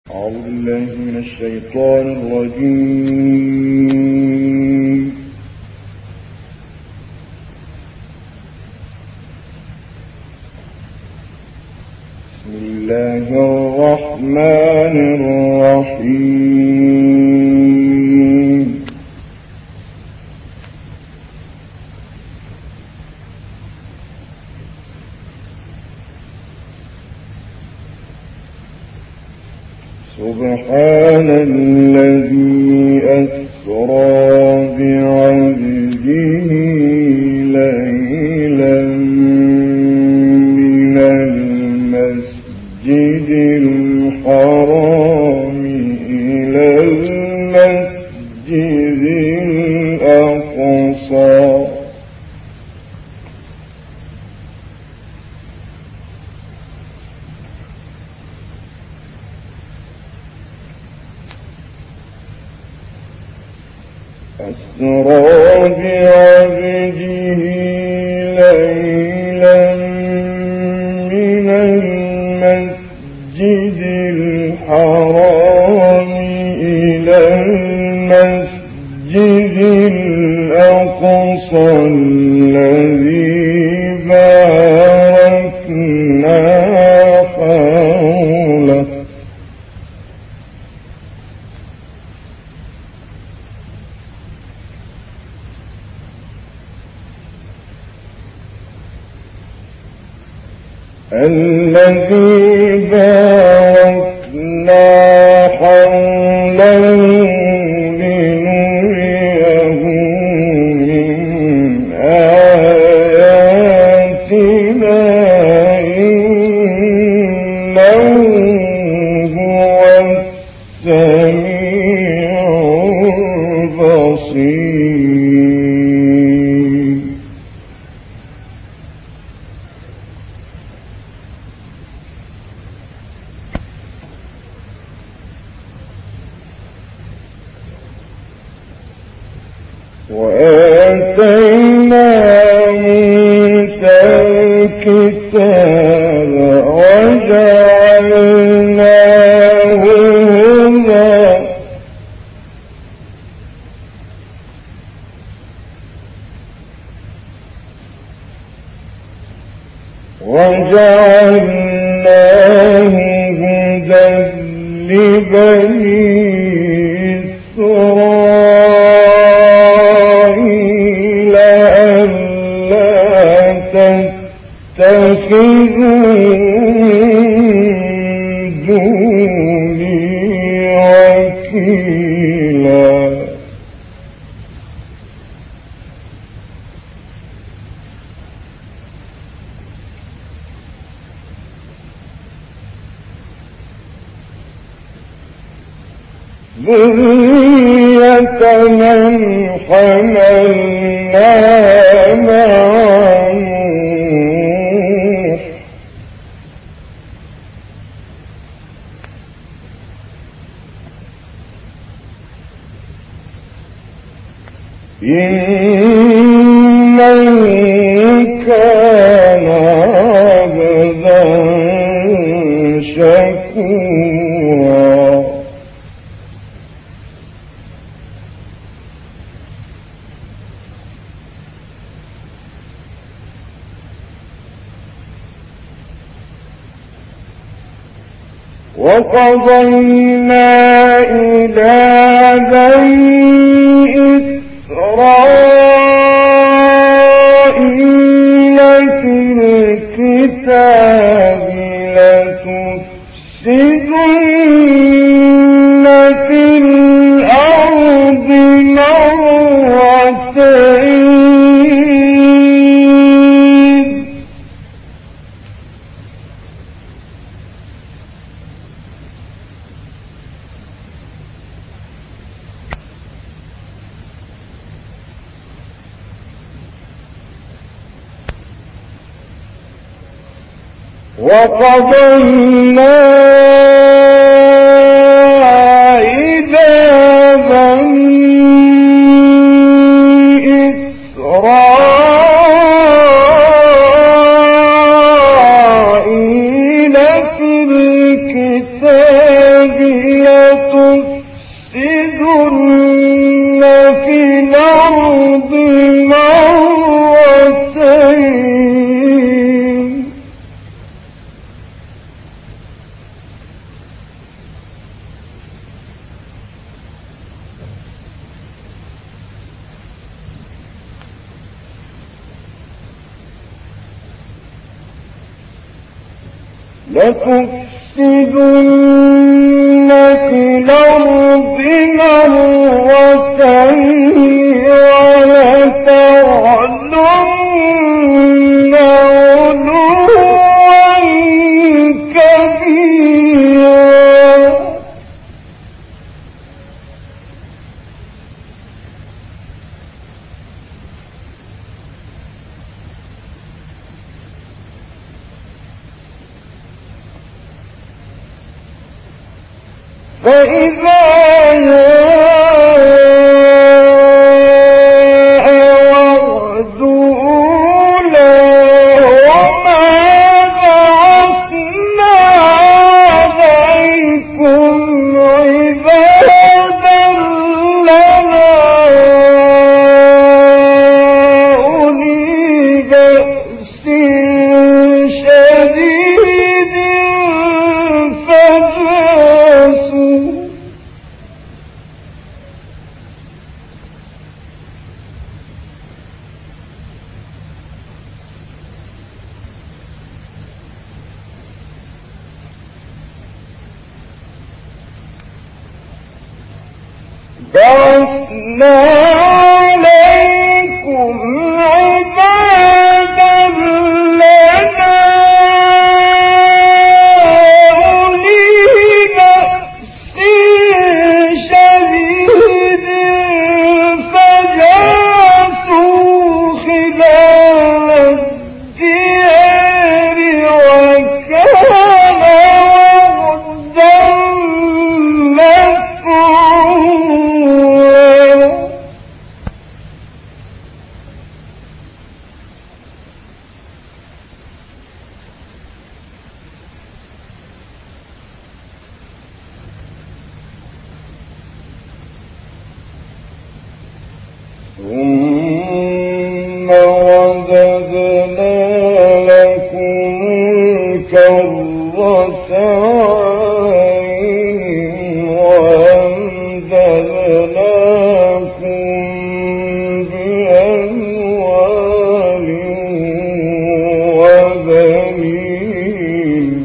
أعوذ بالله من الشيطان الرجيم. بسم الله الرحمن الرحيم. سبحان الذي أسرى بعبده ليلا من المسجد الحرام إلى المسجد الأقصى أسرى بعبده ليلا من المسجد الحرام إلى المسجد الأقصى الذي باركنا حوله الذي باركنا حوله لنريه من آياتنا إنه هو السميع البصير. وآتينا موسى الكتاب وجعلناه هدى لبني إسرائيل ألا تتخذوا من دوني وكيلا. ذرية من حملنا مع نوح إنه كان عبدا شكورا. وقضينا إلى بني إسرائيل في الكتاب لتفسدن في الأرض مرتين وقضينا إلى بني إسرائيل في الكتاب لتفسدن في الأرض مرتين ولتعلن علوا كبيرا فإذا جاء وعد أولاهما بعثنا عليكم عبادا لنا أولي بأس شديد فجاسوا بعثنا عليكم عبادا لنا أولي بأس شديد فجاسوا خلال الديار وكان وعدا مفعولا ثم رددنا لكم الكرة عليهم وأمددناكم بأموال وبنين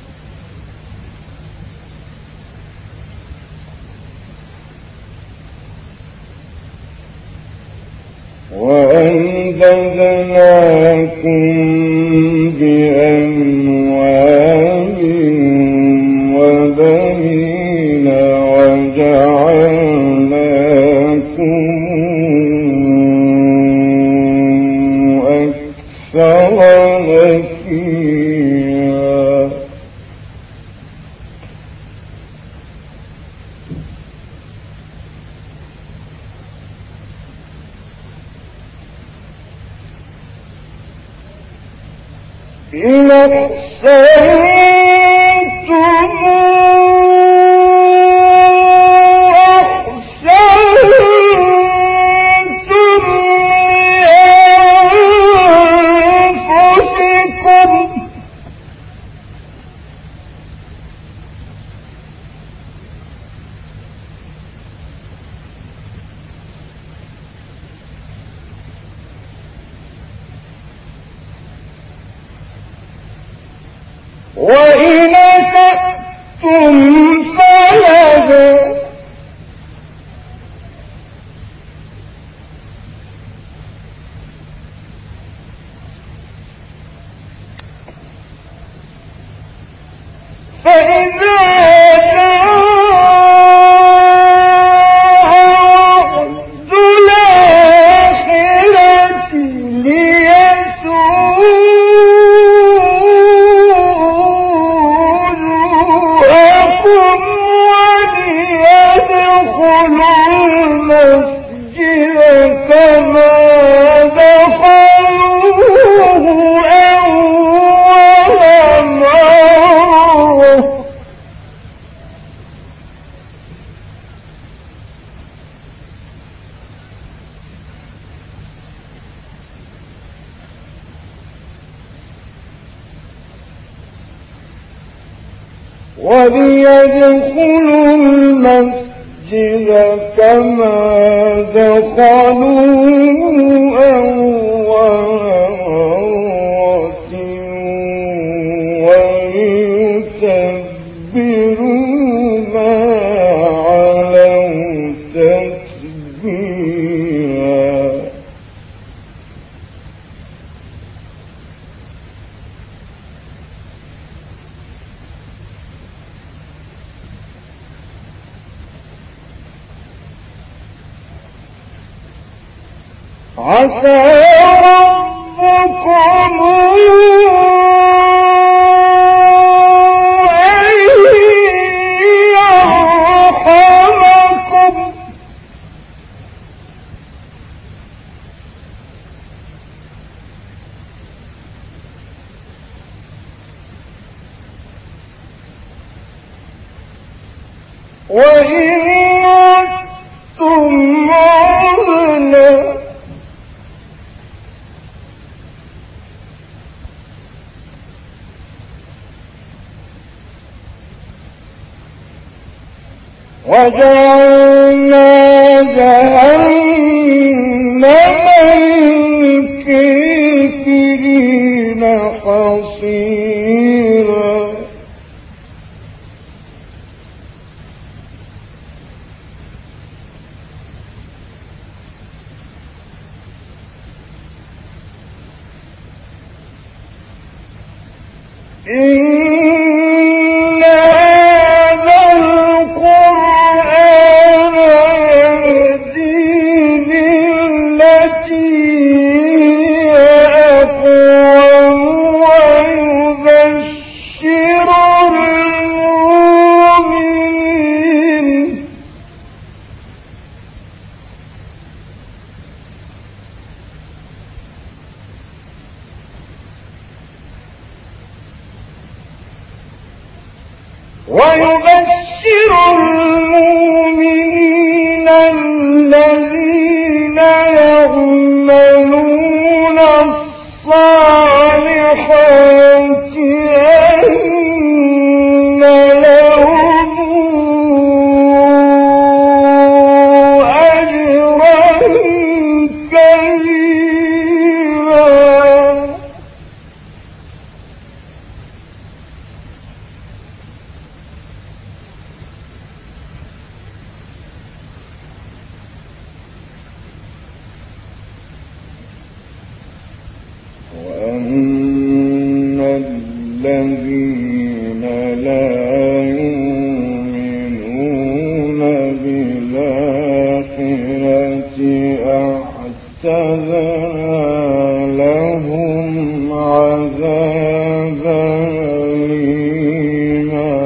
وجعلناكم أكثر نفيرا إن أحسنتم أحسنتم لأنفسكم وإن أسأتم فلها فإذا جاء وعد الآخرة ليسوءوا وجوهكم وليدخلوا المسجد كما دخلوه أول مرة وليدخلوا المسجد كما دخلوه أول مرة وليتبروا ما علوا تتبيرا. عسى ربكم أن يرحمكم وإن عدتم عدنا وجعلنا جهنم للكافرين حصيرا. إن هذا القرآن يهدي للتي هي أقوم ويبشر المؤمنين الذين يعملون الصالحات أن لهم أجرا كبيرا. وأن الذين لا يؤمنون بالآخرة أعتدنا لهم عذابا أليما.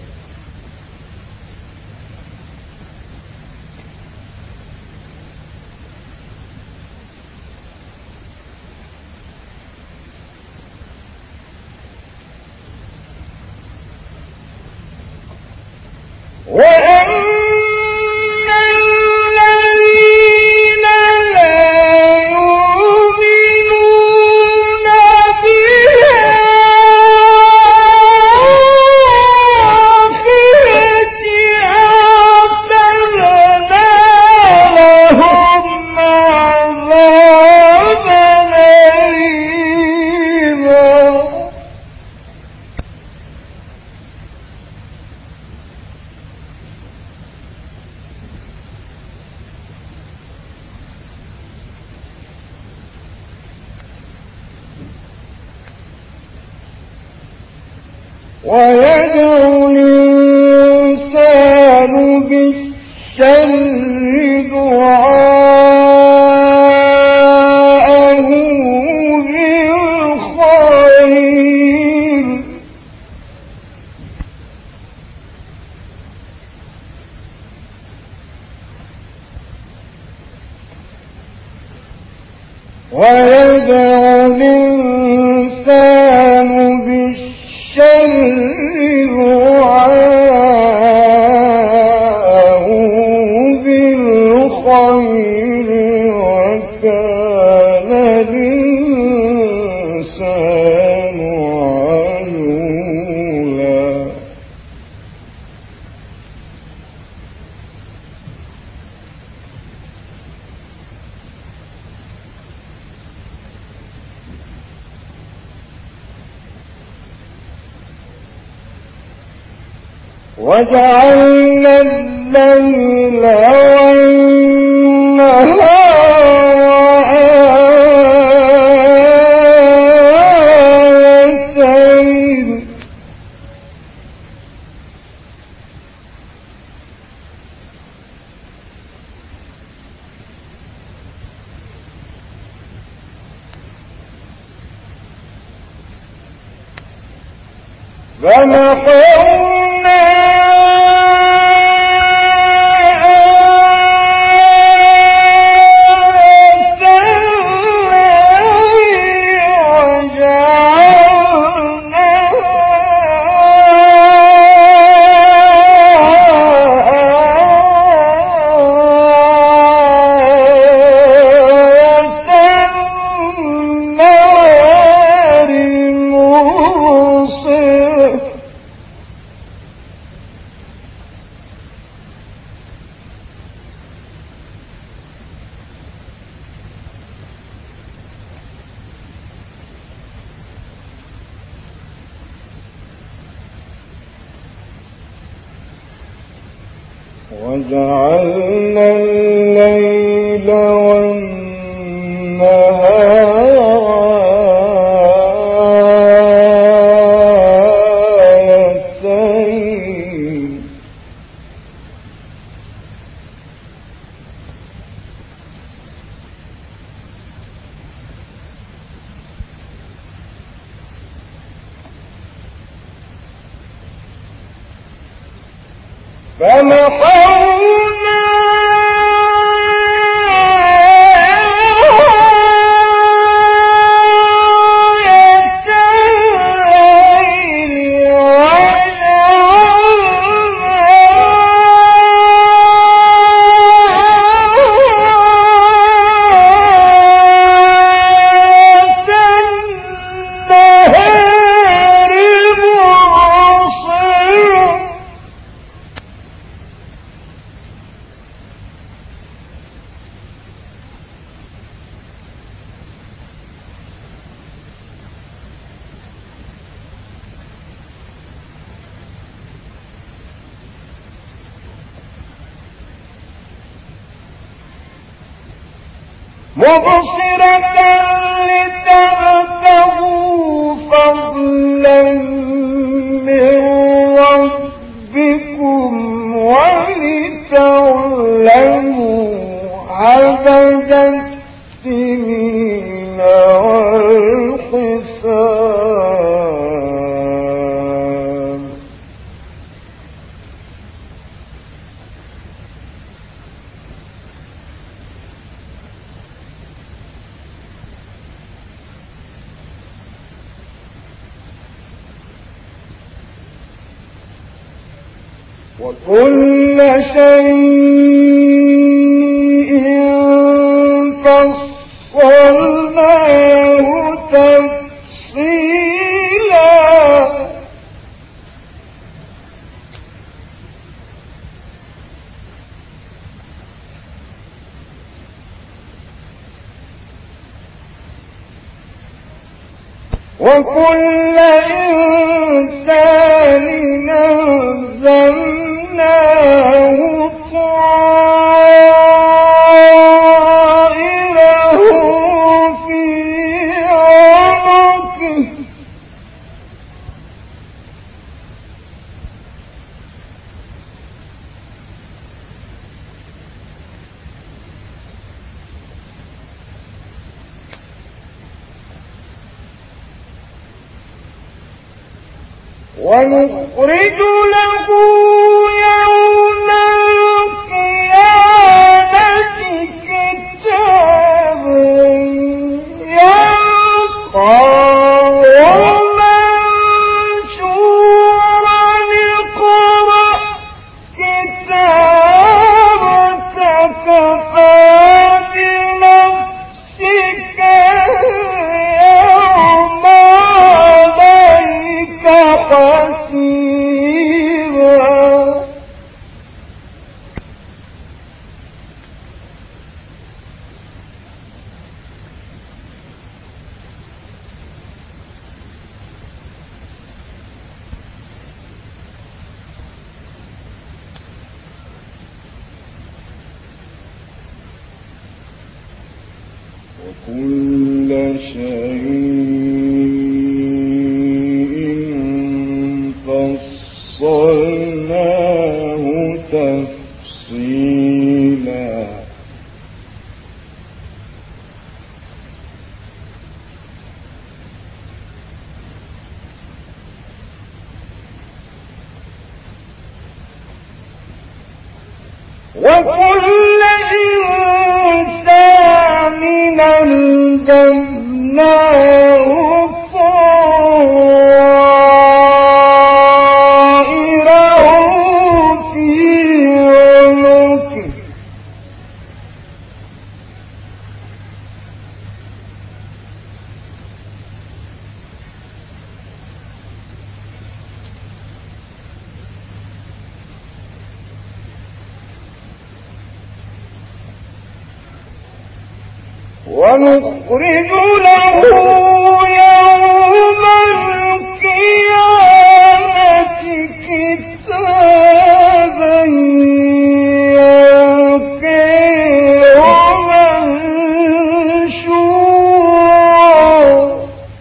وأن الذين لا يؤمنون بالآخرة أعتدنا لهم عذابا أليما. ويدعو الإنسان بالشر دعاءه بالخير. ويدعو الإنسان بالشر دعاءه بالخير وكان الإنسان عجولا. وجعلنا الليل والنهار آيتين فمحونا وجعلنا الليل والنهار آيتين فمحونا مبصرة لتبتغوا فضلا من ربكم ولتعلموا عدد السنين والحساب وكل شيء فصلناه تفصيلا وكل إنسان ألزمناه طائره في عنقه ونخرج له يوم القيامة كتابا يلقاه منشورا اقرأ كتابك كفى بنفسك اليوم عليك حسيبا وكل شيء فصلناه تفصيلا وكل إنسان ألزمناه طائره في عنقه ونخرج له يوم القيامة كتابا يلقيه منشورا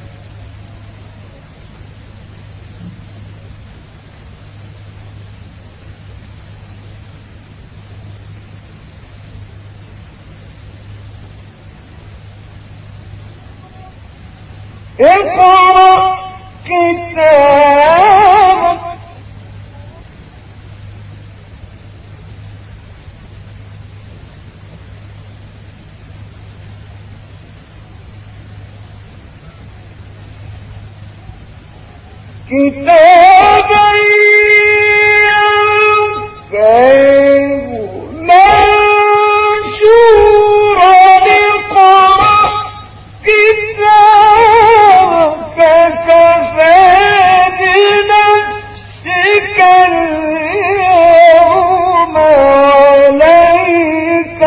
اقرأ كتابك كتابا يلقيه منشورا اقرأ كتابك كفى بنفسك اليوم عليك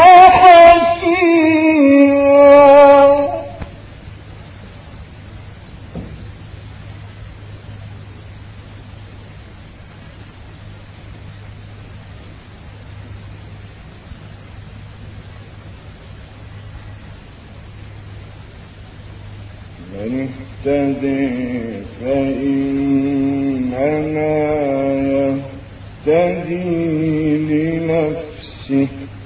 حسيبا من اهتدي فإنما يهتدي لنفسه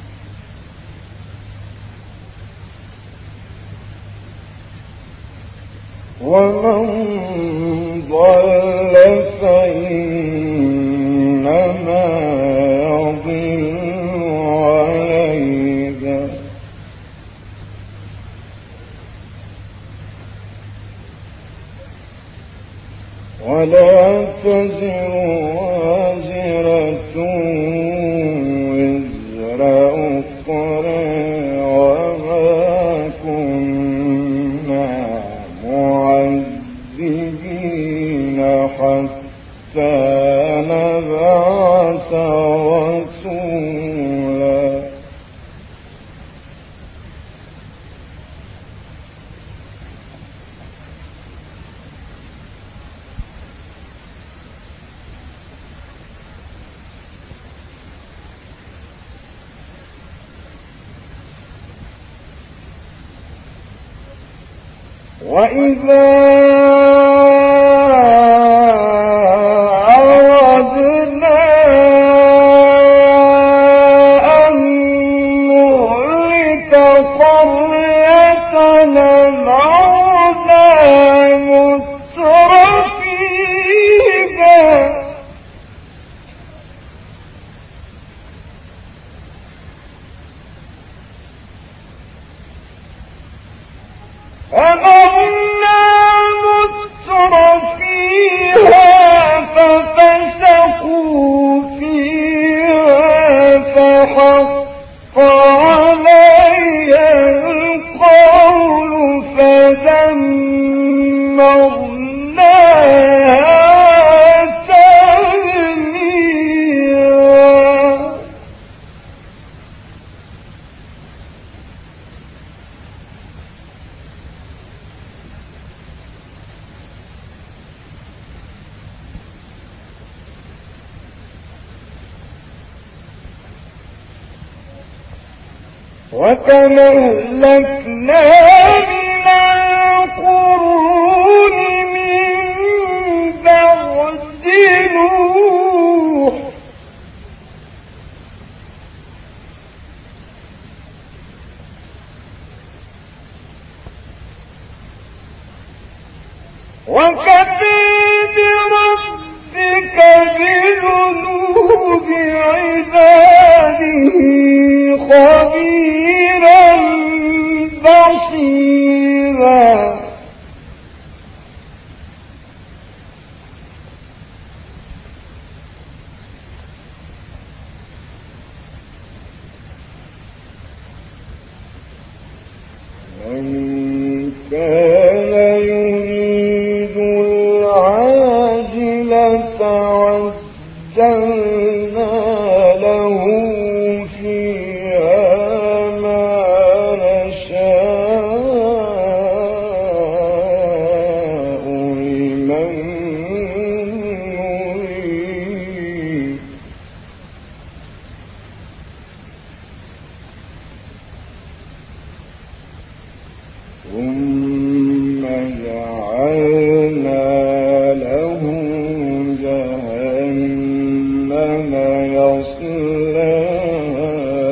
ومن ضل فإنما يضل عليها ولا تزر وازرة وزر أخرى وما كنا معذبين حتى نبعث رسولا وإذا أردنا أن نهلك قرية أمرنا مترفيها أمرنا مترفيها ففسقوا فيها فحق عليها القول فدمرناها تدميرا وكما أهلكنا القرون من بعد نوح وكفى بربك بذنوب عباده خبيرا بصيرا من كان يريد العاجلة عجلنا له فيها ما نشاء لمن نريد ثم جعلنا له جهنم يصلاها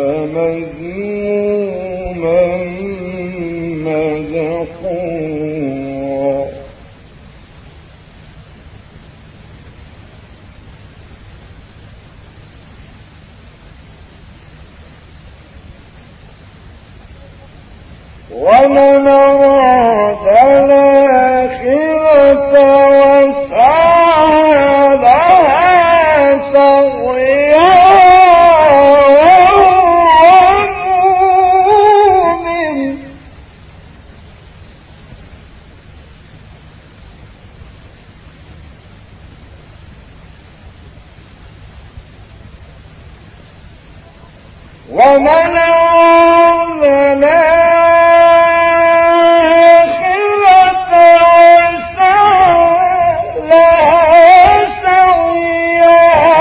مذموما مدحورا ومن أراد الآخرة وسعى لها سعيها وهو مؤمن ومن أراد الآخرة وسعى لها سعيها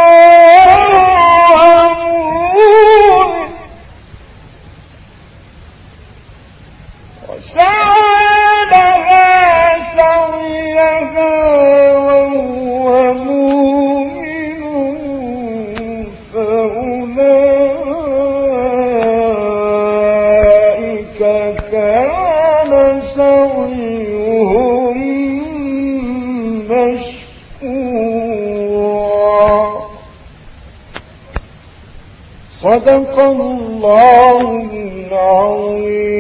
وهو مؤمن فأولئك كان سعيهم مشكورا. صدق الله العظيم.